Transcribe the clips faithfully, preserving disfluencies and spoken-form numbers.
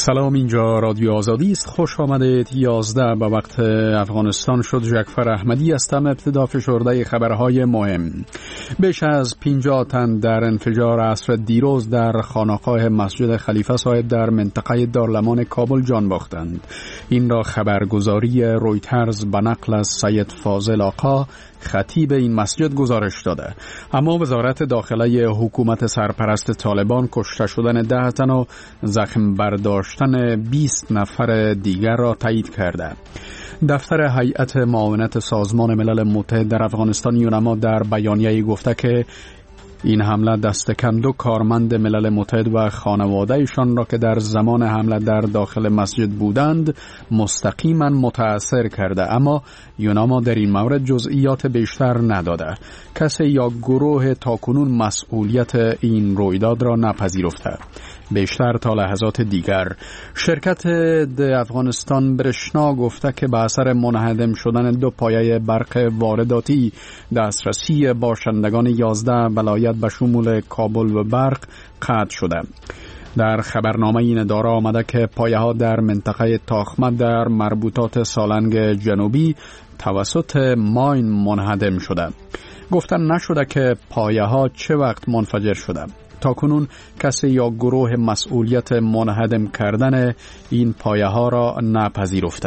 سلام، اینجا رادیو آزادی است. خوش آمدید. یازده به وقت افغانستان شد. جعفر احمدی هستم. ابتدا فشرده خبرهای مهم. بیش از پنجاه تن در انفجار عصر دیروز در خانقاه مسجد خلیفه صاحب در منطقه دارالامان کابل جان باختند. این را خبرگزاری رویترز به نقل از سید فاضل آقا خطیب این مسجد گزارش داده. اما وزارت داخله حکومت سرپرست طالبان کشته شدن ده تن و زخم برداشتن بیست نفر دیگر را تایید کرده. دفتر هیئت معاونت سازمان ملل متحد در افغانستان یونما در بیانیه‌ای گفته که این حمله دست کم دو کارمند ملل متحد و خانواده‌شان را که در زمان حمله در داخل مسجد بودند مستقیما متاثر کرده، اما یوناما در این مورد جزئیات بیشتر نداده. کسی یا گروه تاکنون مسئولیت این رویداد را نپذیرفته. بیشتر تا لحظات دیگر. شرکت د افغانستان برشنا گفته که به اثر منهدم شدن دو پایه برق وارداتی دسترسی باشندگان یازده ولایت به شمول کابل و برق قطع شده. در خبرنامه این اداره آمده که پایه ها در منطقه تاخمه در مربوطات سالنگ جنوبی توسط ماین منهدم شده. گفتن نشده که پایه ها چه وقت منفجر شده. تاکنون کسی یا گروه مسئولیت منهدم کردن این پایه ها را نپذیرفته.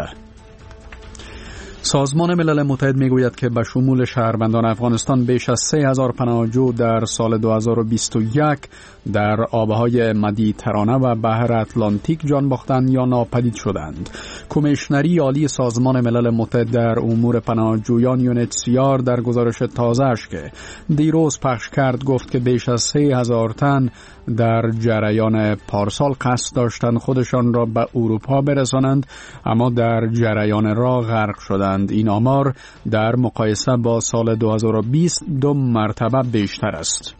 سازمان ملل متحد میگوید که به شمول شهروندان افغانستان بیش از سه هزار پناهجو در سال دو هزار و بیست و یک در آبهای مدیترانه و بحر اتلانتیک جان باختند یا ناپدید شدند. کمیشنری عالی سازمان ملل متحد در امور پناهجویان یونیتسیار در گزارش تازه‌اش که دیروز پخش کرد گفت که بیش از سه هزار تن در جریان پارسال قصد داشتند خودشان را به اروپا برسانند، اما در جریان راه غرق شدند. این آمار در مقایسه با سال دو هزار و بیست دو مرتبه بیشتر است.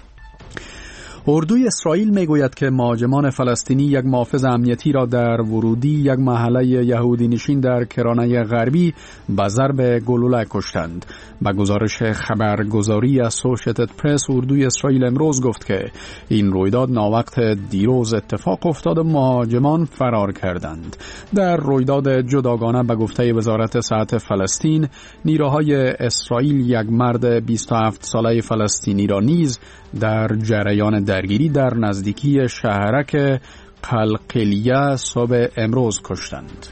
اردوی اسرائیل میگوید که مهاجمان فلسطینی یک محافظ امنیتی را در ورودی یک محله یهودی نشین در کرانه غربی به ضرب گلوله کشتند. به گزارش خبرگزاری اسوشیتد پرس، اردوی اسرائیل امروز گفت که این رویداد ناوقت دیروز اتفاق افتاد و مهاجمان فرار کردند. در رویداد جداگانه به گفته وزارت صحت فلسطین، نیروهای اسرائیل یک مرد بیست و هفت ساله فلسطینی را نیز در جریان درگیری در نزدیکی شهرک قلقلیه صبح امروز کشتند.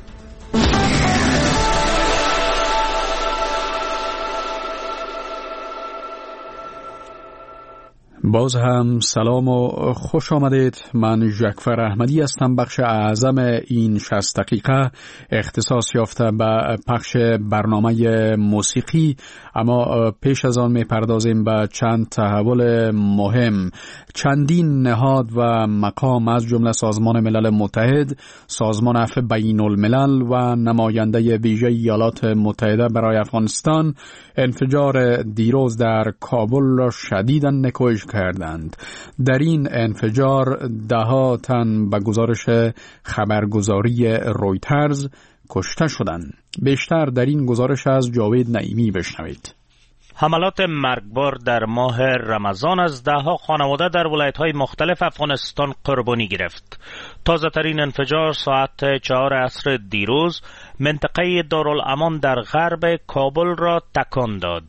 باز هم سلام و خوش آمدید. من جعفر احمدی هستم. بخش اعظم این شصت دقیقه اختصاص یافته به پخش برنامه موسیقی، اما پیش از آن میپردازیم به چند تحول مهم. چندین نهاد و مقام از جمله سازمان ملل متحد، سازمان عفو بین الملل و نماینده ویژه ایالات متحده برای افغانستان انفجار دیروز در کابل را شدیداً نکوهش کردند. در این انفجار ده ها تن به گزارش خبرگزاری رویترز کشته شدند. بیشتر در این گزارش از جاوید نعیمی بشنوید. حملات مرگبار در ماه رمضان از ده ها خانواده در ولایت‌های مختلف افغانستان قربانی گرفت. تازه ترین انفجار ساعت چهار عصر دیروز منطقه دارالامان در غرب کابل را تکان داد.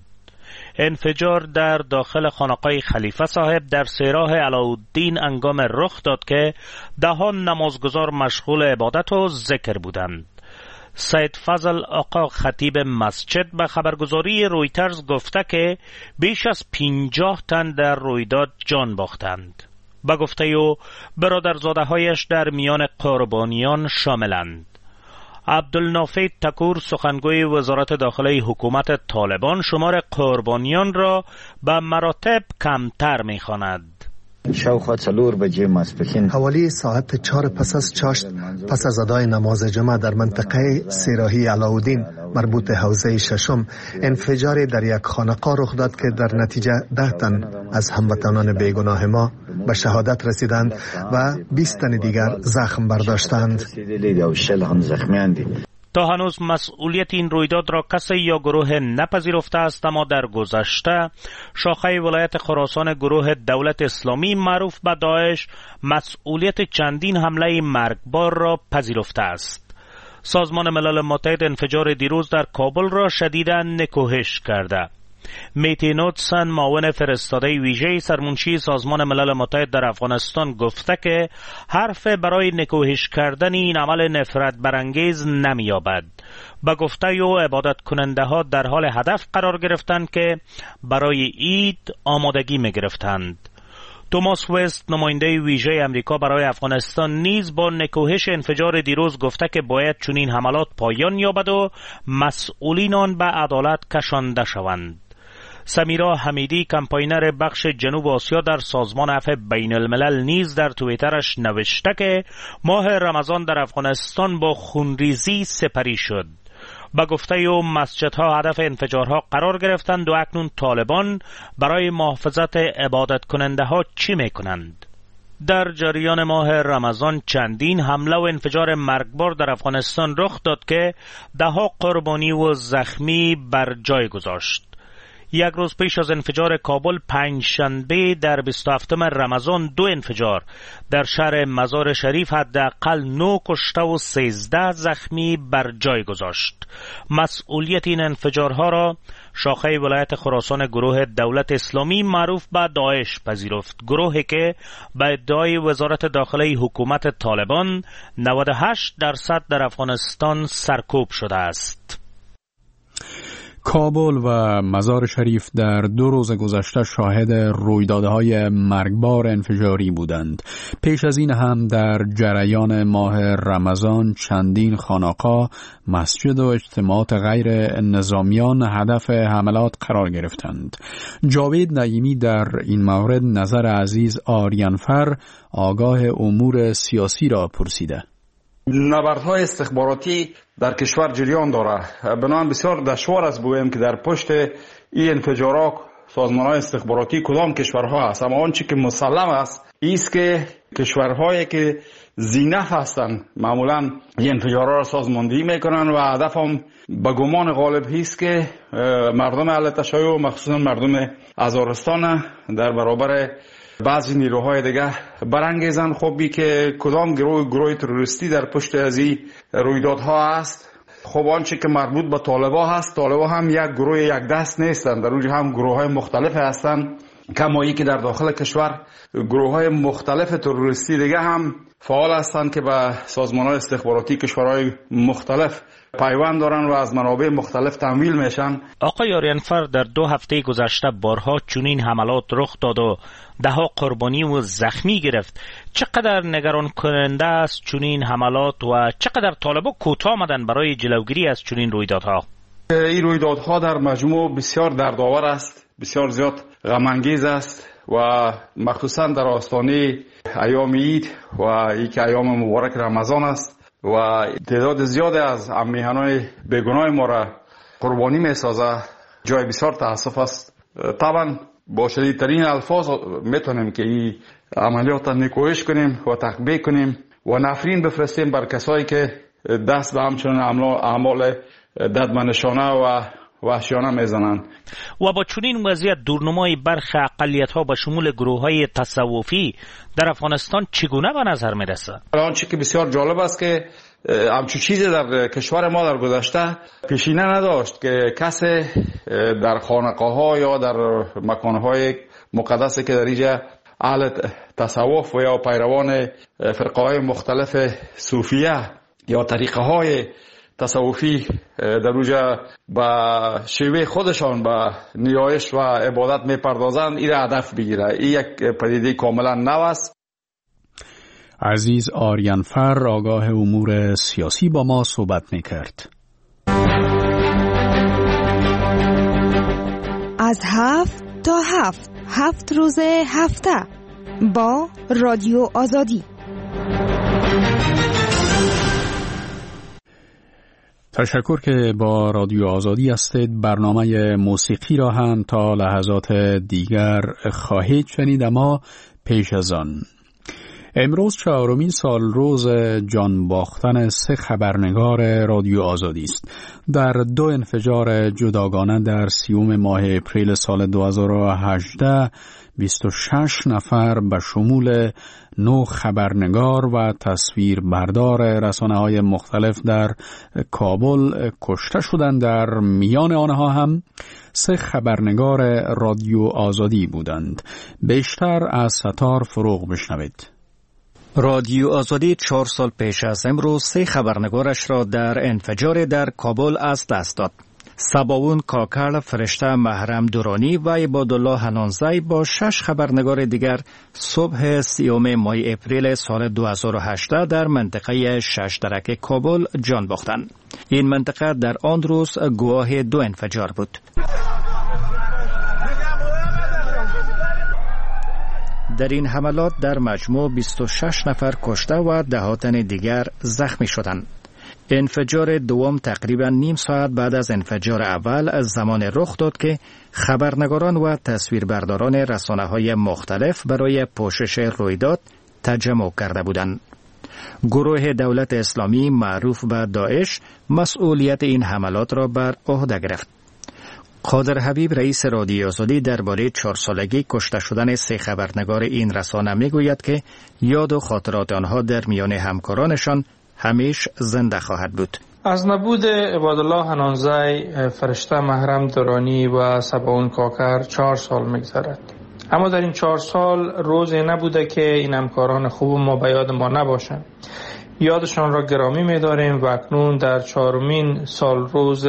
انفجار در داخل خانقاه خلیفه صاحب در سیراه علاءالدین انگام رخ داد که دهان نمازگزار مشغول عبادت و ذکر بودند. سید فضل آقا خطیب مسجد به خبرگزاری رویترز گفته که بیش از پنجاه تن در رویداد جان باختند. به گفته او برادرزاده هایش در میان قربانیان شاملند. عبدالنافع تکور سخنگوی وزارت داخله حکومت طالبان شمار قربانیان را به مراتب کمتر می‌خواند. شاوخوا څلور بجې ماسپښین حوالی ساعت چهار پس از چاشت پس از ادای نماز جمعه در منطقه سیراهی علاءالدین مربوط حوزه ششم انفجاری در یک خانقاه رخ داد که در نتیجه ده تن از هموطنان بیگناه ما به شهادت رسیدند و بیست تن دیگر زخم برداشتند. تا هنوز مسئولیت این رویداد را کسی یا گروه نپذیرفته است، اما در گذشته شاخه ولایت خراسان گروه دولت اسلامی معروف به داعش مسئولیت چندین حمله مرگبار را پذیرفته است. سازمان ملل متحد انفجار دیروز در کابل را شدیداً نکوهش کرده. میتی نوتسن، معاون فرستاده ویژه سرمنشی سازمان ملل متحد در افغانستان، گفته که حرف برای نکوهش کردن این عمل نفرت برانگیز نمی‌یابد. با گفته او عبادت کننده ها در حال هدف قرار گرفتند که برای عید آمادگی می گرفتند. توماس وست، نماینده ویژه امریکا برای افغانستان، نیز با نکوهش انفجار دیروز گفته که باید چنین حملات پایان یابد و مسئولین آن به عدالت کشانده شوند. سمیرا حمیدی، کمپاینر بخش جنوب آسیا در سازمان عفو بین الملل، نیز در توییترش نوشته که ماه رمضان در افغانستان با خونریزی سپری شد. با گفته او مسجدها هدف انفجارها قرار گرفتند و اکنون طالبان برای محافظت عبادت کننده ها چی میکنند؟ در جریان ماه رمضان چندین حمله و انفجار مرگبار در افغانستان رخ داد که دهها قربانی و زخمی بر جای گذاشت. یک روز پیش از انفجار کابل، پنجشنبه در بیست و هفتم رمضان، دو انفجار در شهر مزار شریف حداقل نه کشته و سیزده زخمی بر جای گذاشت. مسئولیت این انفجارها را شاخه ولایت خراسان گروه دولت اسلامی معروف به داعش پذیرفت، گروهی که به ادعای وزارت داخله حکومت طالبان نود و هشت درصد در افغانستان سرکوب شده است. کابل و مزار شریف در دو روز گذشته شاهد رویدادهای مرگبار انفجاری بودند. پیش از این هم در جریان ماه رمضان چندین خانقاه، مسجد و اجتماعات غیر نظامیان هدف حملات قرار گرفتند. جاوید نعیمی در این مورد نظر عزیز آریانفر، آگاه امور سیاسی، را پرسیده. نبردهای استخباراتی در کشور جریان داره. بنابراین بسیار دشوار است بگوییم که در پشت این انفجارات سازمان‌های استخباراتی کدام کشورها است، اما آنچه که مسلم است ایست که کشورهایی که ذی‌نفع هستند معمولا این انفجارات را سازماندهی میکنن و هدف هم به گمان غالب هست که مردم اهل تشیع، مخصوصا مردم هزارستان، در برابر بعضی نیروهای دیگه برانگیزن. خب که کدام گروه گروه تروریستی در پشت از این رویدادها است. خب آنچه که مربوط به طالبا هست، طالبا هم یک گروه یک دست نیستند، در اونجا هم گروه های مختلف هستند، کمایی که در داخل کشور گروه های مختلف تروریستی دیگه هم فعال هستند که به سازمان های استخباراتی کشورهای مختلف پیوند دارن و از منابع مختلف تمویل میشن. آقای آریانفر، در دو هفته گذشته بارها چنین حملات رخ داد و دهها قربانی و زخمی گرفت. چقدر نگران کننده است چنین حملات و چقدر طالبان کوتاه آمدن برای جلوگیری از چنین رویدادها؟ این رویدادها در مجموع بسیار دردآور است، بسیار زیاد غم انگیز است و مخصوصا در آستانه ایام عید و این که ایام مبارک رمضان است و تعداد زیاد از میهنان بیگناه ما را قربانی می سازه، جای بسیار تاسف است. طبعا با شدیدترین الفاظ میتونیم که این عملیات را نکوهش کنیم و تخبیه کنیم و نفرین بفرستیم بر کسایی که دست به همچنان اعمال ددمنشانه و وحشیانه میزنند. و با چنین وضعیت دورنمای برخی اقلیت‌ها به شمول گروه‌های تصوفی در افغانستان چگونه به نظر میرسه؟ آنچه که بسیار جالب است که همچون چیزی در کشور ما در گذشته پیشینه نداشت که کسی در خانقاه‌ها یا در مکان‌های مقدسی که در اینجا اهل تصوف و یا پیروان فرقه‌های مختلف صوفیه یا طریقه‌های تصوفی در اونجا با شیوه خودشان با نیایش و عبادت میپردازند، این هدف بگیره. این یک پدیده کاملا نو است. عزیز آریانفر، آگاه امور سیاسی، با ما صحبت میکرد. از هفت تا هفت هفت روز هفته با رادیو آزادی. تشکر که با رادیو آزادی هستید. برنامه موسیقی را هم تا لحظات دیگر خواهید شنید، اما پیش از آن امروز چهارمین سال روز جان باختن سه خبرنگار رادیو آزادی است. در دو انفجار جداگانه در سیوم ماه اپریل سال دو هزار و هجده بیست و شش نفر به شمول نه خبرنگار و تصویربردار رسانه‌های مختلف در کابل کشته شدند. در میان آنها هم سه خبرنگار رادیو آزادی بودند. بیشتر از ستار فروغ بشنوید. رادیو آزادی چهار سال پیش از امروز سه خبرنگارش را در انفجار در کابل از دست داد. سباون کاکر، فرشته محرم دورانی و عبادالله حنانزی با شش خبرنگار دیگر صبح سیوم ماه اپریل سال دو هزار و هجده در منطقه شش درک کابل جان باختند. این منطقه در آن روز گواه دو انفجار بود. در این حملات در مجموع بیست و شش نفر کشته و ده تن دیگر زخمی شدند. انفجار دوم تقریبا نیم ساعت بعد از انفجار اول از زمان رخ داد که خبرنگاران و تصویربرداران رسانه‌های مختلف برای پوشش رویداد تجمع کرده بودند. گروه دولت اسلامی معروف به داعش مسئولیت این حملات را بر عهده گرفت. قادر حبیب رئیس رادیو آزادی درباره چهار سالگی کشته شدن سه خبرنگار این رسانه میگوید که یاد و خاطرات آنها در میان همکارانشان همیش زنده خواهد بود. از نبود عبادالله حنانزی، فرشته محرم دورانی و سباون کاکر چهار سال میگذرد. اما در این چهار سال روزی نبوده که این همکاران خوب ما به یاد ما نباشند. یادشان را گرامی می‌داریم و اکنون در چهارمین سال روز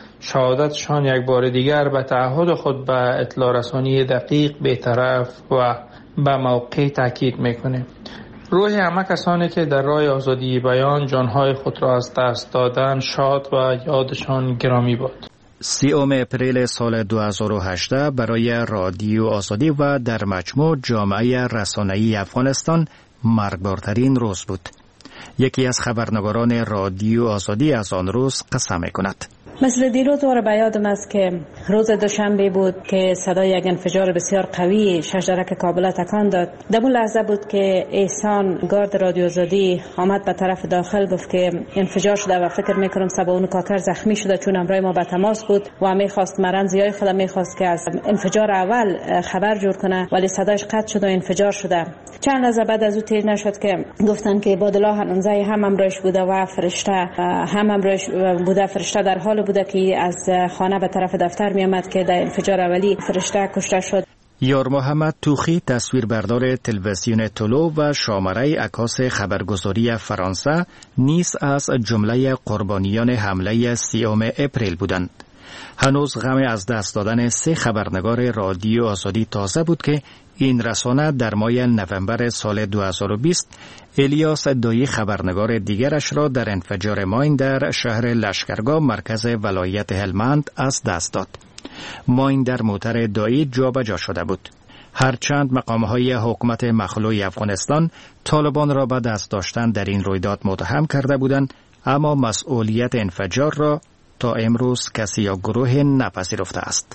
شهادتشان یک بار دیگر به تعهد خود به اطلاع رسانی دقیق، بی‌طرف و به موقع تاکید می‌کنیم. روح همه کسانی که در راه آزادی بیان جانهای خود را از دست دادن شاد و یادشان گرامی باد. سیوم اپریل سال دو هزار و هجده برای رادیو آزادی و در مجموع جامعه رسانه‌ای افغانستان مرگبارترین روز بود. یکی از خبرنگاران رادیو آزادی از آن روز قسم می‌کند. مثل دیروز واره به یادم است که روز دوشنبه بود که صدای یک انفجار بسیار قوی شش درک کابل تکان داد. در اون لحظه بود که احسان گارد رادیو آزادی آمد به طرف داخل، گفت که انفجار شده و فکر میکنم سباون کاکر زخمی شده، چون همراه ما به تماس بود و میخواست مرنزیای خود میخواست که از انفجار اول خبر جور کنه، ولی صداش قطع شد و انفجار شده. چند لحظه بعد از او تیر نشد که گفتن که عبادالله حنانزی هم همراهش بوده و فرشته هم همراهش بوده. فرشته در حال بوده که از خانه به طرف دفتر می آمد که در انفجار اولی فرشته کشته شد. یار محمد توخی تصویربردار تلویزیون طلوع و شامره عکاس خبرگزاری فرانسه نیز از جمله قربانیان حمله سیوم اپریل بودند. هنوز غم از دست دادن سه خبرنگار رادیو آزادی تازه بود که این رسانه در ماه نوامبر سال دو هزار و بیست الیاس دایی خبرنگار دیگرش را در انفجار ماین در شهر لشکرگاه مرکز ولایت هلمند از دست داد. ماین در موتر دایی جابجا شده بود. هرچند مقامهای حکومت مخلوع افغانستان طالبان را به دست داشتن در این رویداد متهم کرده بودند، اما مسئولیت انفجار را تا امروز کسی یا گروه نپذیرفته است.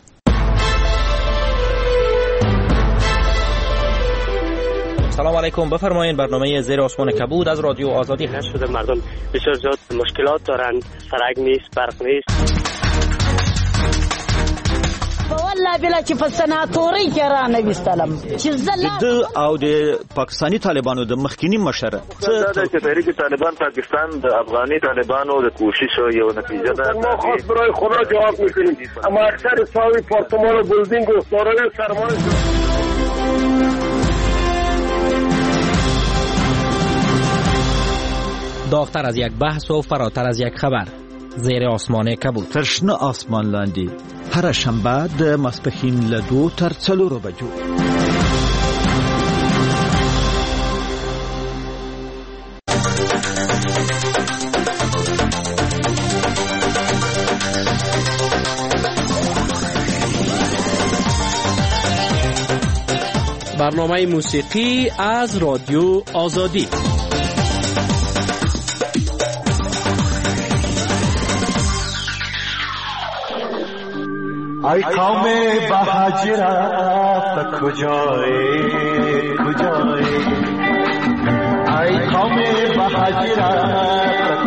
سلام علیکم، بفرمایید. برنامه زیر آسمان کبود از رادیو آزادی هست. شده مردم بسیار زیاد مشکلات دارند، سرک نیست، برق نیست. والله بلا چې په سناتوري کې را نه وستلم چې زله او د پاکستانی طالبانو د مخکینی مشره دا چې تحریک طالبان پاکستان د افغاني طالبانو د کوشش یو نتیجه ده. ما خاص برای خدا جواب میکنیم، اما اکثر ساوی پارتمان و بلدینگ و سارای سرمایه داغتر از یک بحث و فراتر از یک خبر. زیر آسمان کبود. ترشنه آسمان لاندی. هر شنبه د ماسپښین له دو تر څلورو بجو. برنامه موسیقی از رادیو آزادی. ای قوم بهاجرت کجایی کجایی ای قوم بخجیرت